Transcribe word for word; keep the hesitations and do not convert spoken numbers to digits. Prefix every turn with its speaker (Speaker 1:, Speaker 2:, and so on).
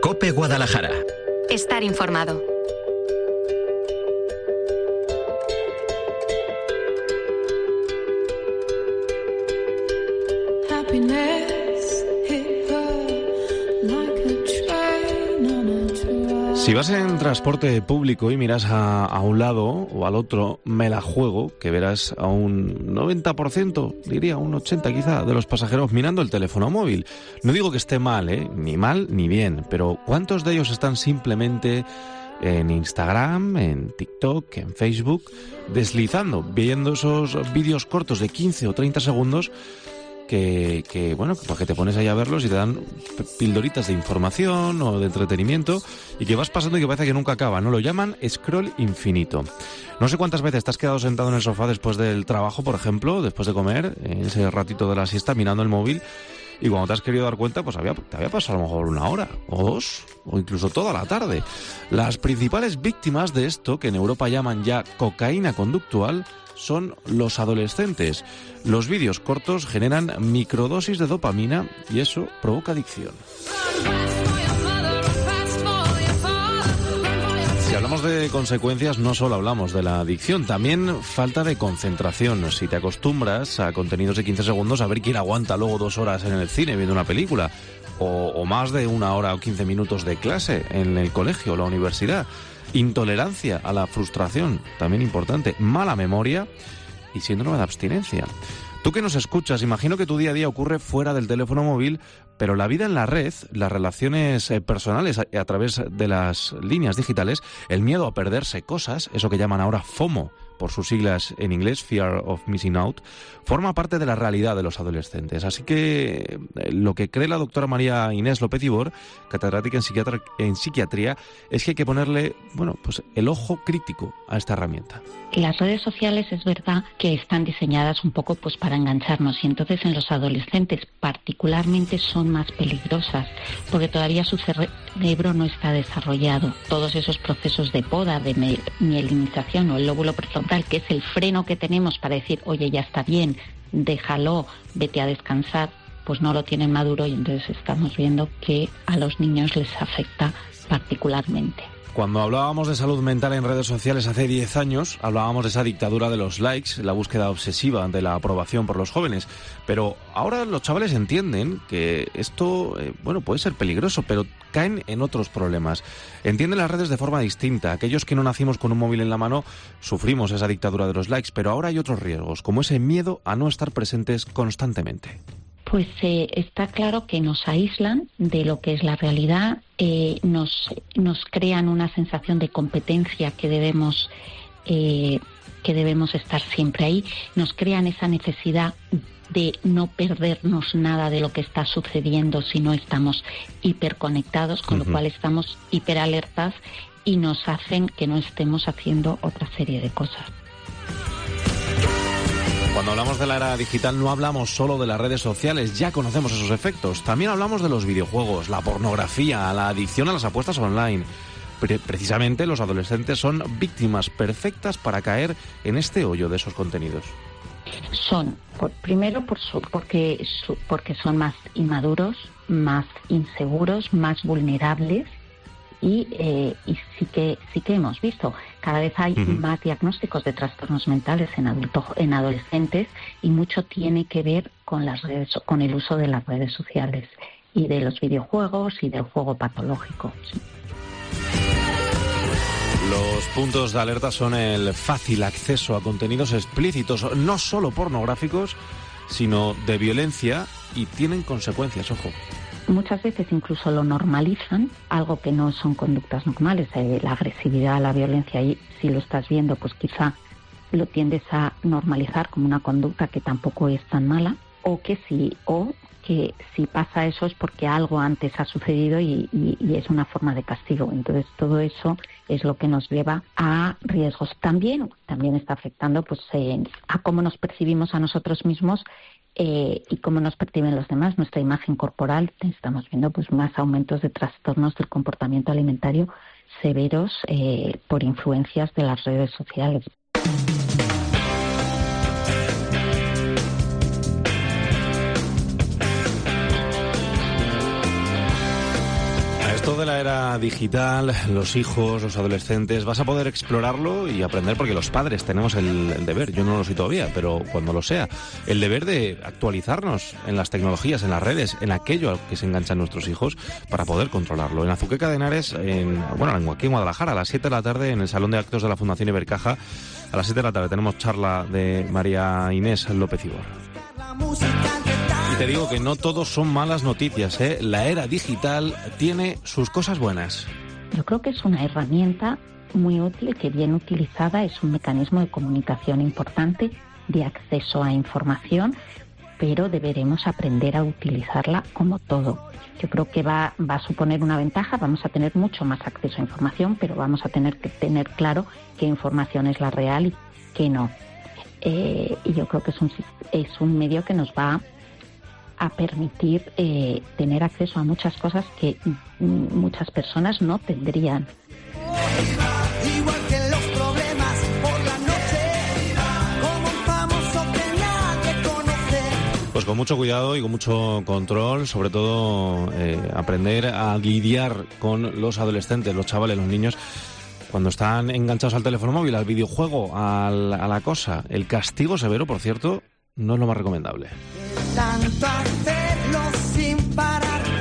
Speaker 1: COPE Guadalajara.
Speaker 2: Estar informado.
Speaker 3: Si vas en transporte público y miras a, a un lado o al otro, me la juego que verás a un noventa por ciento, diría un ochenta por ciento quizá, de los pasajeros mirando el teléfono móvil. No digo que esté mal, ¿eh? Ni mal ni bien, pero ¿cuántos de ellos están simplemente en Instagram, en TikTok, en Facebook, deslizando, viendo esos vídeos cortos de quince o treinta segundos que, que bueno, pues que te pones ahí a verlos y te dan pildoritas de información o de entretenimiento y que vas pasando y que parece que nunca acaba, ¿no? Lo llaman scroll infinito. No sé cuántas veces te has quedado sentado en el sofá después del trabajo, por ejemplo, después de comer, en ese ratito de la siesta, mirando el móvil, y cuando te has querido dar cuenta, pues había, te había pasado a lo mejor una hora, o dos, o incluso toda la tarde. Las principales víctimas de esto, que en Europa llaman ya cocaína conductual, son los adolescentes. Los vídeos cortos generan microdosis de dopamina y eso provoca adicción. Si hablamos de consecuencias, no solo hablamos de la adicción, también falta de concentración. Si te acostumbras a contenidos de quince segundos, a ver quién aguanta luego dos horas en el cine viendo una película, o, o más de una hora o quince minutos de clase en el colegio o la universidad. Intolerancia a la frustración, también importante. Mala memoria y síndrome de abstinencia. Tú que nos escuchas, imagino que tu día a día ocurre fuera del teléfono móvil, pero la vida en la red, las relaciones personales a, a través de las líneas digitales, el miedo a perderse cosas, eso que llaman ahora FOMO, por sus siglas en inglés, Fear of Missing Out, forma parte de la realidad de los adolescentes. Así que eh, lo que cree la doctora María Inés López Ibor, catedrática en, psiquiatra, en psiquiatría, es que hay que ponerle, bueno, pues el ojo crítico a esta herramienta.
Speaker 4: Las redes sociales es verdad que están diseñadas un poco pues para engancharnos, y entonces en los adolescentes particularmente son más peligrosas porque todavía su cerebro no está desarrollado. Todos esos procesos de poda, de mielinización o el lóbulo prefrontal, que es el freno que tenemos para decir, oye, ya está bien, déjalo, vete a descansar, pues no lo tienen maduro, y entonces estamos viendo que a los niños les afecta particularmente.
Speaker 3: Cuando hablábamos de salud mental en redes sociales hace diez años, hablábamos de esa dictadura de los likes, la búsqueda obsesiva de la aprobación por los jóvenes. Pero ahora los chavales entienden que esto, eh, bueno, puede ser peligroso, pero caen en otros problemas. Entienden las redes de forma distinta. Aquellos que no nacimos con un móvil en la mano sufrimos esa dictadura de los likes, pero ahora hay otros riesgos, como ese miedo a no estar presentes constantemente.
Speaker 4: Pues eh, está claro que nos aíslan de lo que es la realidad, eh, nos, nos crean una sensación de competencia que debemos, eh, que debemos estar siempre ahí, nos crean esa necesidad de no perdernos nada de lo que está sucediendo si no estamos hiperconectados, con uh-huh. lo cual estamos hiperalertas y nos hacen que no estemos haciendo otra serie de cosas.
Speaker 3: Cuando hablamos de la era digital no hablamos solo de las redes sociales, ya conocemos esos efectos. También hablamos de los videojuegos, la pornografía, la adicción a las apuestas online. Pre- precisamente los adolescentes son víctimas perfectas para caer en este hoyo de esos contenidos.
Speaker 4: Son, por, primero por su, porque, su, porque son más inmaduros, más inseguros, más vulnerables. Y, eh, y sí que sí que hemos visto, cada vez hay uh-huh. más diagnósticos de trastornos mentales en adultos, en adolescentes, y mucho tiene que ver con las redes, con el uso de las redes sociales y de los videojuegos y del juego patológico. Sí.
Speaker 3: Los puntos de alerta son el fácil acceso a contenidos explícitos, no solo pornográficos, sino de violencia, y tienen consecuencias, ojo.
Speaker 4: Muchas veces incluso lo normalizan, algo que no son conductas normales, eh, la agresividad, la violencia, y si lo estás viendo, pues quizá lo tiendes a normalizar como una conducta que tampoco es tan mala, o que sí, o que si pasa eso es porque algo antes ha sucedido y, y, y es una forma de castigo. Entonces todo eso es lo que nos lleva a riesgos. También, también está afectando pues eh, a cómo nos percibimos a nosotros mismos. Eh, y cómo nos perciben los demás, nuestra imagen corporal. Estamos viendo pues más aumentos de trastornos del comportamiento alimentario severos eh, por influencias de las redes sociales.
Speaker 3: Esto de la era digital, los hijos, los adolescentes, vas a poder explorarlo y aprender porque los padres tenemos el, el deber, yo no lo soy todavía, pero cuando lo sea, el deber de actualizarnos en las tecnologías, en las redes, en aquello al que se enganchan nuestros hijos para poder controlarlo. En Azuqueca de Henares, en, bueno, aquí en Guadalajara, a las siete de la tarde, en el Salón de Actos de la Fundación Ibercaja, a las siete de la tarde tenemos charla de María Inés López Ibor. Y te digo que no todos son malas noticias, ¿eh? La era digital tiene sus cosas buenas.
Speaker 4: Yo creo que es una herramienta muy útil y que bien utilizada es un mecanismo de comunicación importante, de acceso a información, pero deberemos aprender a utilizarla como todo. Yo creo que va, va a suponer una ventaja, vamos a tener mucho más acceso a información, pero vamos a tener que tener claro qué información es la real y qué no. Eh, y yo creo que es un, es un medio que nos va a permitir eh, tener acceso a muchas cosas que m- muchas personas no tendrían.
Speaker 1: Igual que los problemas por la noche, como un famoso que nadie conoce.
Speaker 3: Pues con mucho cuidado y con mucho control, sobre todo eh, aprender a lidiar con los adolescentes, los chavales, los niños, cuando están enganchados al teléfono móvil, al videojuego, al, a la cosa. El castigo severo, por cierto, no es lo más recomendable.
Speaker 1: Tanto hacer.